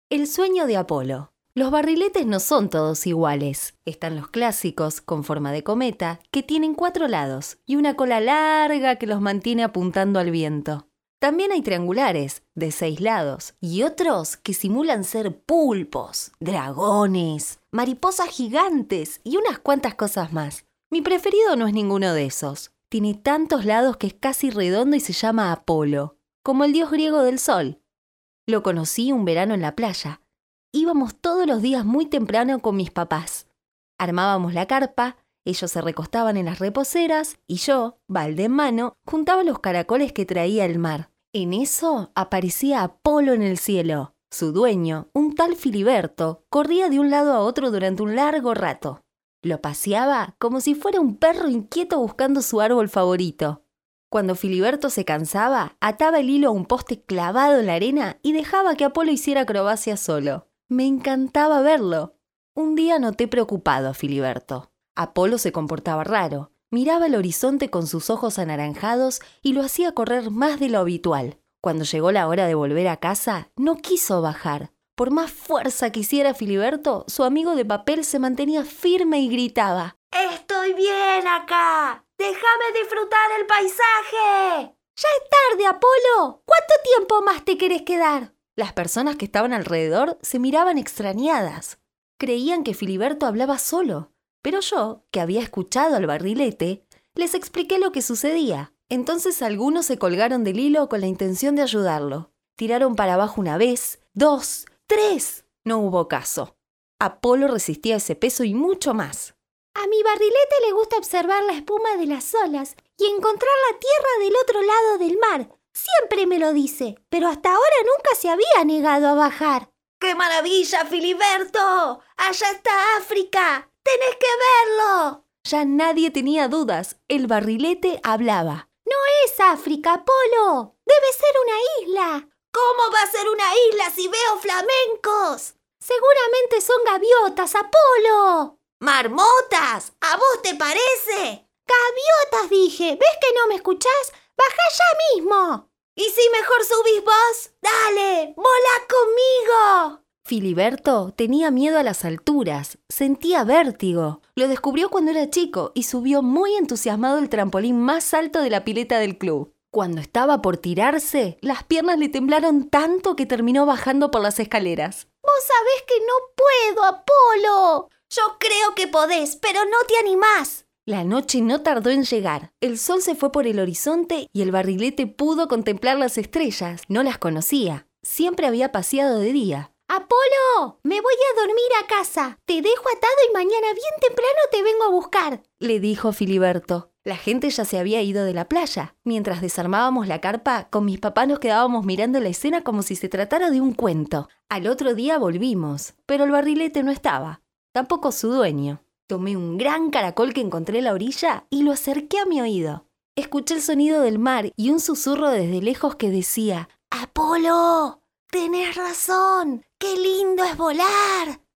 El sueño de Apolo. Los barriletes no son todos iguales. Están los clásicos, con forma de cometa, que tienen 4 lados y una cola larga que los mantiene apuntando al viento. También hay triangulares, de 6 lados, y otros que simulan ser pulpos, dragones, mariposas gigantes y unas cuantas cosas más. Mi preferido no es ninguno de esos. Tiene tantos lados que es casi redondo y se llama Apolo, como el dios griego del sol. Lo conocí un verano en la playa. Íbamos todos los días muy temprano con mis papás. Armábamos la carpa, ellos se recostaban en las reposeras y yo, balde en mano, juntaba los caracoles que traía el mar. En eso aparecía Apolo en el cielo. Su dueño, un tal Filiberto, corría de un lado a otro durante un largo rato. Lo paseaba como si fuera un perro inquieto buscando su árbol favorito. Cuando Filiberto se cansaba, ataba el hilo a un poste clavado en la arena y dejaba que Apolo hiciera acrobacia solo. Me encantaba verlo. Un día noté preocupado a Filiberto. Apolo se comportaba raro. Miraba el horizonte con sus ojos anaranjados y lo hacía correr más de lo habitual. Cuando llegó la hora de volver a casa, no quiso bajar. Por más fuerza que hiciera Filiberto, su amigo de papel se mantenía firme y gritaba: «¡Estoy bien acá! ¡Déjame disfrutar el paisaje!». «Ya es tarde, Apolo. ¿Cuánto tiempo más te querés quedar?». Las personas que estaban alrededor se miraban extrañadas. Creían que Filiberto hablaba solo. Pero yo, que había escuchado al barrilete, les expliqué lo que sucedía. Entonces algunos se colgaron del hilo con la intención de ayudarlo. Tiraron para abajo 1 vez, 2, 3. No hubo caso. Apolo resistía ese peso y mucho más. «A mi barrilete le gusta observar la espuma de las olas y encontrar la tierra del otro lado del mar. Siempre me lo dice, pero hasta ahora nunca se había negado a bajar». «¡Qué maravilla, Filiberto! ¡Allá está África! ¡Tenés que verlo!». Ya nadie tenía dudas. El barrilete hablaba. «No es África, Apolo. Debe ser una isla». «¿Cómo va a ser una isla si veo flamencos?». «Seguramente son gaviotas, Apolo». «¡Marmotas! ¿A vos te parece?». «Gaviotas, dije. ¿Ves que no me escuchás? ¡Bajá ya mismo!». «¿Y si mejor subís vos? ¡Dale! ¡Volá conmigo!». Filiberto tenía miedo a las alturas, sentía vértigo. Lo descubrió cuando era chico y subió muy entusiasmado el trampolín más alto de la pileta del club. Cuando estaba por tirarse, las piernas le temblaron tanto que terminó bajando por las escaleras. «Vos sabés que no puedo, Apolo». «Yo creo que podés, pero no te animás». La noche no tardó en llegar. El sol se fue por el horizonte y el barrilete pudo contemplar las estrellas. No las conocía. Siempre había paseado de día. «Apolo, me voy a dormir a casa. Te dejo atado y mañana bien temprano te vengo a buscar», le dijo Filiberto. La gente ya se había ido de la playa. Mientras desarmábamos la carpa, con mis papás nos quedábamos mirando la escena como si se tratara de un cuento. Al otro día volvimos, pero el barrilete no estaba. Tampoco su dueño. Tomé un gran caracol que encontré en la orilla y lo acerqué a mi oído. Escuché el sonido del mar y un susurro desde lejos que decía: «Apolo, tenés razón, qué lindo es volar».